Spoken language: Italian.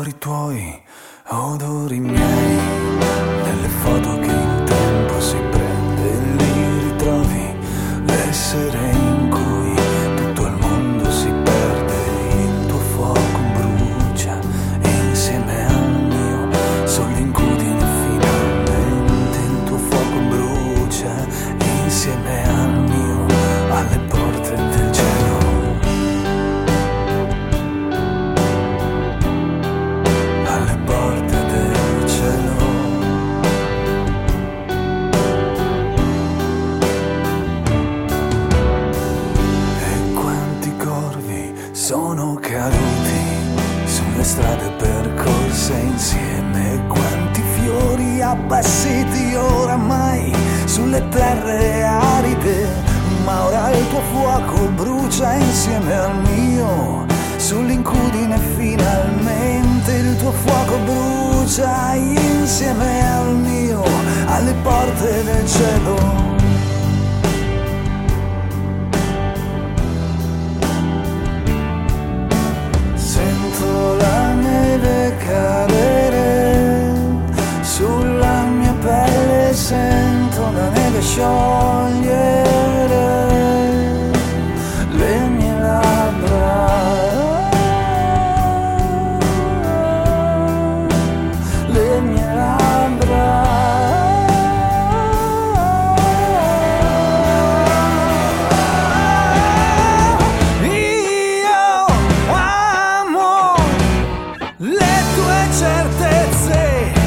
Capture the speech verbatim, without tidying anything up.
odori tuoi, odori miei, nelle foto che il tempo si prende e li ritrovi, le sere in cui tutto il mondo si perde, il tuo fuoco brucia insieme al mio, sull'incudine finalmente il tuo fuoco brucia insieme al mio, alle porte del cielo. Sono caduti sulle strade percorse insieme, quanti fiori appassiti oramai sulle terre aride, ma ora il tuo fuoco brucia insieme al mio, sull'incudine finalmente il tuo fuoco brucia insieme al mio, alle porte del cielo. La neve cadere sulla mia pelle, sento la neve sciogliere le mie labbra, le mie labbra. Certezze